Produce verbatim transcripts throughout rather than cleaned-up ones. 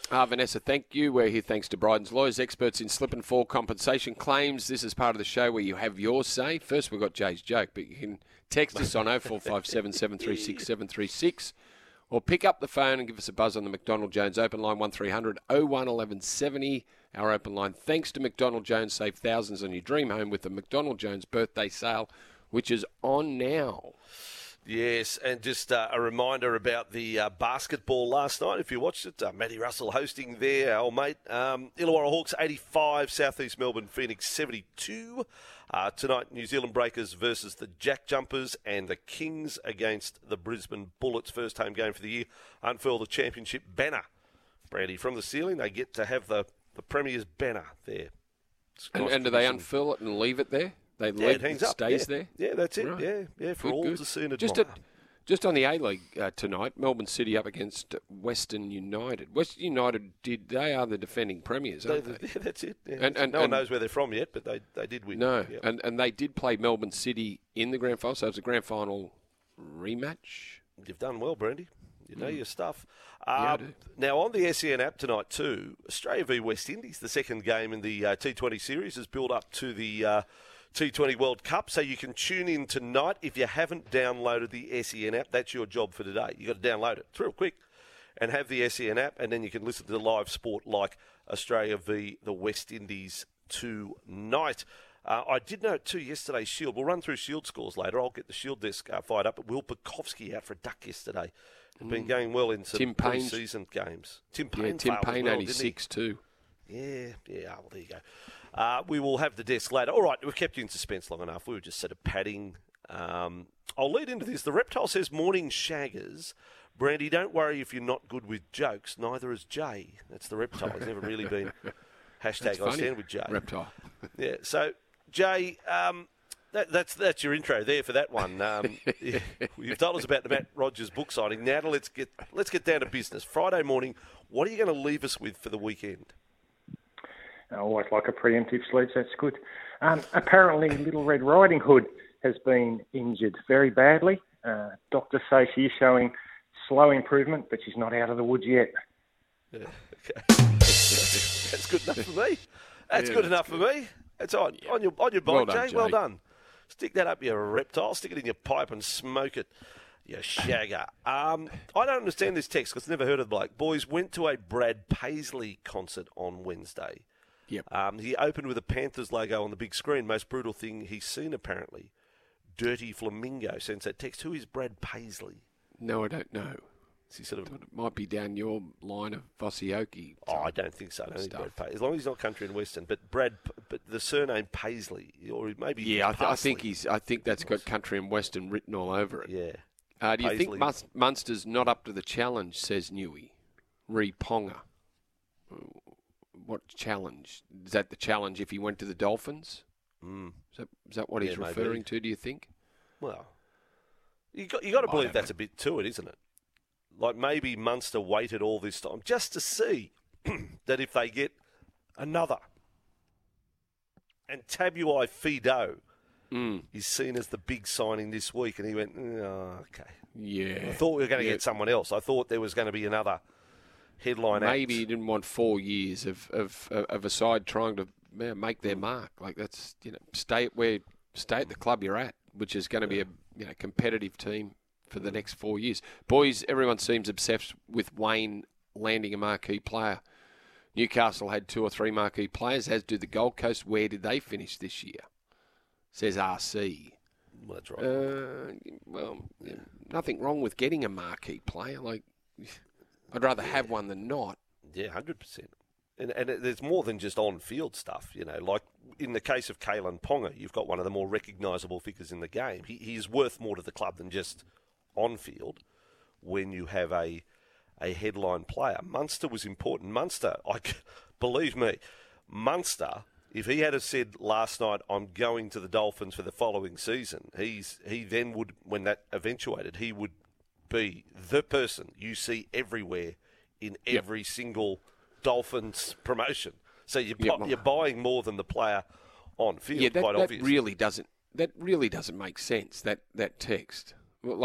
Uh, Vanessa, thank you. We're here thanks to Bryden's Lawyers, experts in slip and fall compensation claims. This is part of the show where you have your say. First, we've got Jay's joke, but you can text us on oh four five seven, seven three six, seven three six or pick up the phone and give us a buzz on the McDonald Jones open line, one three hundred oh one eleven seventy. Our open line. Thanks to McDonald Jones, save thousands on your dream home with the McDonald Jones birthday sale, which is on now. Yes, and just uh, a reminder about the uh, basketball last night. If you watched it, uh, Matty Russell hosting there, our mate. Um, Illawarra Hawks eighty-five, South East Melbourne Phoenix seventy-two. Uh, tonight, New Zealand Breakers versus the Jack Jumpers and the Kings against the Brisbane Bullets. First home game for the year. Unfurl the championship banner. Brandy, from the ceiling, they get to have the, the Premier's banner there. And, and do they unfurl it and leave it there? They yeah, leave it hangs it up. stays yeah. there? Yeah, that's it. Right. Yeah, yeah, for good, all good. to see and admire. Just, a, just on the A-League uh, tonight, Melbourne City up against Western United. Western United, did they are the defending premiers, aren't they? they? Yeah, that's it. Yeah. And, and, no one and, knows where they're from yet, but they, they did win. No, yep. and, and they did play Melbourne City in the grand final, so it's a grand final rematch. You've done well, Brandy. You know mm. your stuff. Yeah, Um, I do. Now, on the S E N app tonight too, Australia v West Indies, the second game in the uh, T twenty series, has built up to the uh, T twenty World Cup, so you can tune in tonight. If you haven't downloaded the S E N app, that's your job for today. You've got to download it. It's real quick. And have the S E N app, and then you can listen to the live sport like Australia v the West Indies tonight. Uh, I did note too yesterday, Shield. We'll run through Shield scores later. I'll get the Shield desk uh, fired up. But Will Bukowski out for a duck yesterday. It's been going well in some Tim Payne's- pre-season games. Tim Payne Yeah, Tim failed as Payne, well, eighty-six too. didn't he? Yeah, yeah. Well, there you go. Uh, we will have the desk later. All right, we've kept you in suspense long enough. We were just sort of padding. Um, I'll lead into this. The Reptile says, morning shaggers. Brandy, don't worry if you're not good with jokes. Neither is Jay. That's the Reptile. He's never really been hashtag That's I funny. stand with Jay. Reptile. Yeah, so, Jay, um, that, that's that's your intro there for that one. Um, yeah, you've told us about the Matt Rogers book signing. Now to let's get let's get down to business. Friday morning, what are you going to leave us with for the weekend? I always like a preemptive sleep, that's good. Um, apparently, Little Red Riding Hood has been injured very badly. Uh, doctors say she is showing slow improvement, but she's not out of the woods yet. Yeah, okay. That's good enough for me. That's Yeah, good that's enough good. for me. That's on, on your on your bike, Well done, Jay. Well Jay. done. Stick that up your Reptile. Stick it in your pipe and smoke it, you shagger. Um, I don't understand this text because I've never heard of the bloke. Boys, went to a Brad Paisley concert on Wednesday. Yep. Um, he opened with a Panthers logo on the big screen. Most brutal thing he's seen, apparently. Dirty Flamingo sends that text. Who is Brad Paisley? No, I don't know. Is he sort of... It might be down your line of Vosioki. Oh, I don't think so. I don't think stuff. Brad Paisley. As long as he's not country and western. But Brad, but the surname Paisley, or maybe Yeah, I, th- I think Parsley. he's. I think that's got country and western written all over it. Yeah. Uh, do you Paisley. think Mus- Munster's not up to the challenge? Says Newey. Re Ponga. What challenge? Is that the challenge if he went to the Dolphins? Mm. Is that, is that what Yeah, he's maybe. referring to? Do you think? Well, you got you got to I believe don't that's know. a bit to it, isn't it? Like maybe Munster waited all this time just to see that if they get another, and Tabuai Fido Mm. is seen as the big signing this week, and he went, oh, okay. Yeah. I thought we were going to Yeah. get someone else. I thought there was going to be another headline Maybe he act. didn't want four years of, of, of a side trying to yeah, make their mark. Like that's you know stay at where stay at the club you're at, which is going to be a you know competitive team for the next four years. Boys, everyone seems obsessed with Wayne landing a marquee player. Newcastle had two or three marquee players, as do the Gold Coast. Where did they finish this year? Says R C. Well, that's right. Uh, well, yeah, nothing wrong with getting a marquee player. Like, I'd rather have one than not. Yeah, one hundred percent. And, and it, there's more than just on-field stuff, you know. Like in the case of Kalen Ponga, you've got one of the more recognisable figures in the game. He, he's worth more to the club than just on-field when you have a a headline player. Munster was important. Munster, I, believe me, Munster, if he had have said last night, I'm going to the Dolphins for the following season, he's he then would, when that eventuated, he would be the person you see everywhere in every yep. single Dolphins promotion. So you're, Yep. you're buying more than the player on field, Yeah, that, quite that obviously. really doesn't. That really doesn't make sense. That that text, like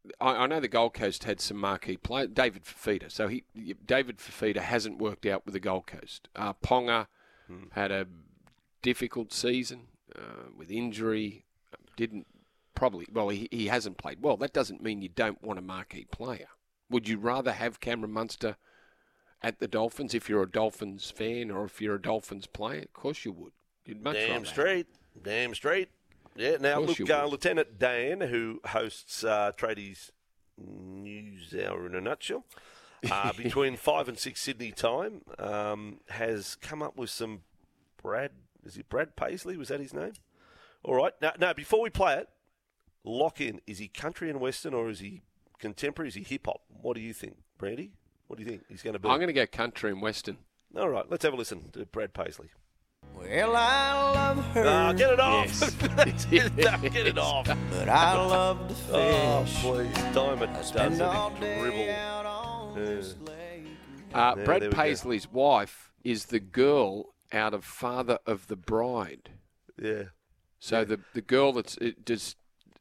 I, I know the Gold Coast had some marquee players. David Fifita. So he, David Fifita hasn't worked out with the Gold Coast. Uh, Ponga hmm. had a difficult season uh, with injury. Didn't probably, well, he, he hasn't played well. That doesn't mean you don't want a marquee player. Would you rather have Cameron Munster at the Dolphins if you're a Dolphins fan or if you're a Dolphins player? Of course you would. You'd much Damn rather straight. have. Damn straight. Yeah, now look, uh, Lieutenant Dan, who hosts uh, Tradies News Hour in a nutshell, uh, between five and six Sydney time, um, has come up with some Brad, is it Brad Paisley? Was that his name? All right. Now, now, before we play it, lock in. Is he country and western or is he contemporary? Is he hip-hop? What do you think, Brandy? What do you think he's going to be? I'm going to go country and western. All right, let's have a listen to Brad Paisley. Well, I love her. Uh, get it off. Yes. Get it off. But I love the fish. Oh, please. Diamond does Spend all it. day Dribble. out on Yeah. this lake. Uh, Yeah, Brad there we go. Paisley's wife is the girl out of Father of the Bride. Yeah. So the the girl that's it does.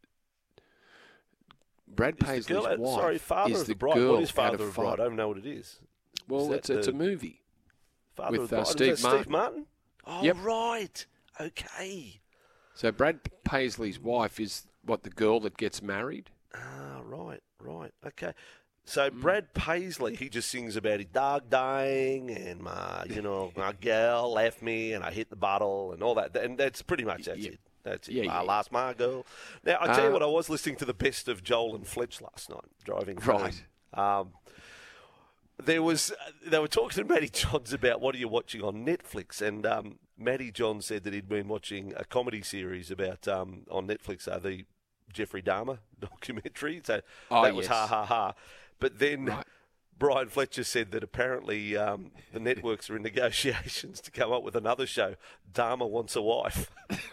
Brad Is the Paisley's girl out- wife sorry, Father is of the the Bride. girl What is out Father of of the Bride? I Father. don't know what it is. Well, Is it's that it's the- a movie. Father With, of the uh, Bride. Steve is that Martin. Steve Martin? Oh, Yep. right. Okay. So Brad Paisley's wife is what the girl that gets married. Ah, right, right. Okay. So Brad Paisley, he just sings about his dog dying and my, you know, my girl left me and I hit the bottle and all that. And that's pretty much that's Yeah. it. That's it. Yeah, I yeah. lost my girl. Now, I tell you Uh, what, I was listening to the best of Joel and Fletch last night, driving Right. home. Um, there was, they were talking to Matty Johns about what are you watching on Netflix, and um, Matty Johns said that he'd been watching a comedy series about um, on Netflix, uh, the Jeffrey Dahmer documentary. So Oh, that was yes. ha ha ha. But then Right. Brian Fletcher said that apparently um, the networks are in negotiations to come up with another show, Dahmer Wants a Wife.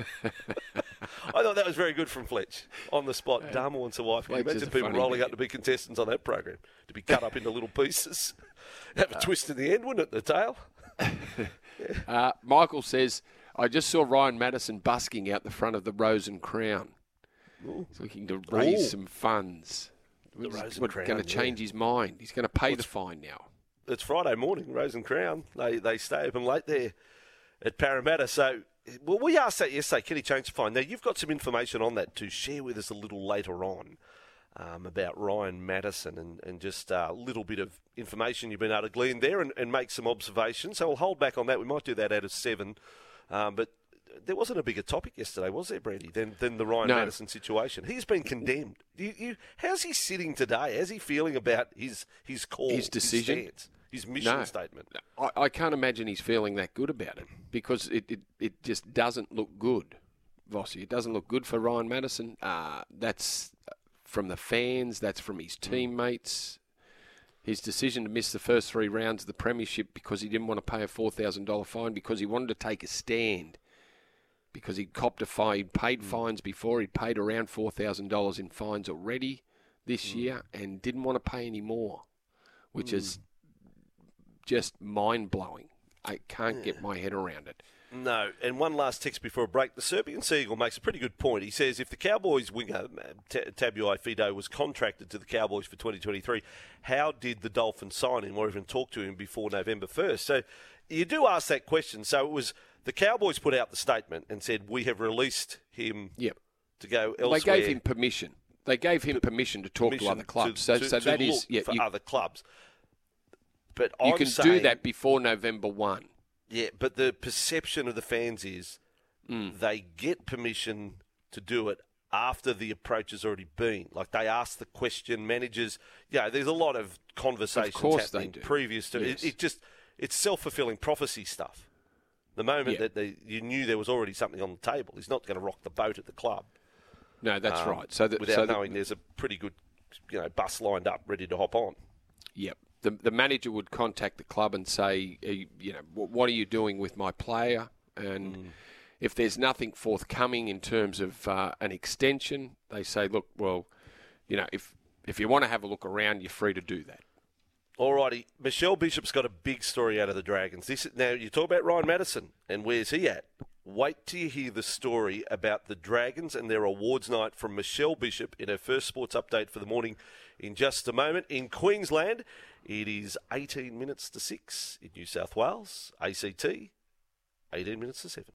I thought that was very good from Fletch. On the spot, Dahmer Wants a Wife. Can you Fletch is imagine a people funny rolling man. up to be contestants on that program, to be cut up into little pieces? Have a twist in the end, wouldn't it, the tail? Uh, Michael says, I just saw Ryan Madison busking out the front of the Rose and Crown. He's looking to raise Ooh. some funds. The He's Rose and Crown, going to change his mind. He's going to pay the fine now. It's Friday morning, Rose and Crown. They they stay open late there at Parramatta. So, well, we asked that yesterday, can he change the fine? Now, you've got some information on that to share with us a little later on um, about Ryan Madison and, and just a little bit of information you've been able to glean there and, and make some observations. So we'll hold back on that. We might do that out of seven. Um, but there wasn't a bigger topic yesterday, was there, Brandy, than, than the Ryan No. Madison situation? He's been condemned. You, you, how's he sitting today? How's he feeling about his, his call, His decision? his stance, his mission No. statement? I, I can't imagine he's feeling that good about it because it, it, it just doesn't look good, Vossi. It doesn't look good for Ryan Madison. Uh, that's from the fans. That's from his teammates. His decision to miss the first three rounds of the premiership because he didn't want to pay a four thousand dollars fine because he wanted to take a stand. Because he'd copped a fine, he'd paid mm. fines before, he'd paid around four thousand dollars in fines already this mm. year and didn't want to pay any more, which mm. is just mind-blowing. I can't yeah. get my head around it. No, and one last text before a break. The Serbian Seagull makes a pretty good point. He says if the Cowboys winger, T- Tabuai Fido, was contracted to the Cowboys for twenty twenty-three, how did the Dolphins sign him or even talk to him before November first? So you do ask that question. So it was the Cowboys put out the statement and said, we have released him yep. to go well, elsewhere. They gave him permission. They gave him permission to talk permission to other clubs. To, so to, so to that look is... Yeah, for you, other clubs. But you I'm can saying, do that before November first. Yeah, but the perception of the fans is mm. they get permission to do it after the approach has already been. Like they ask the question, managers. Yeah, there's a lot of conversations of course happening they do. previous to yes. it. It just it's self-fulfilling prophecy stuff. The moment yeah. that they, you knew there was already something on the table, he's not going to rock the boat at the club. No, that's um, right. So that, without so knowing that, there's a pretty good, you know, bus lined up, ready to hop on. Yep. The the manager would contact the club and say, you know, what are you doing with my player? And mm. if there's nothing forthcoming in terms of uh, an extension, they say, look, well, you know, if if you want to have a look around, you're free to do that. Alrighty, Michelle Bishop's got a big story out of the Dragons. This now you talk about Ryan Madison and where's he at? Wait till you hear the story about the Dragons and their awards night from Michelle Bishop in her first sports update for the morning in just a moment. In Queensland, it is eighteen minutes to six. In New South Wales, A C T, eighteen minutes to seven.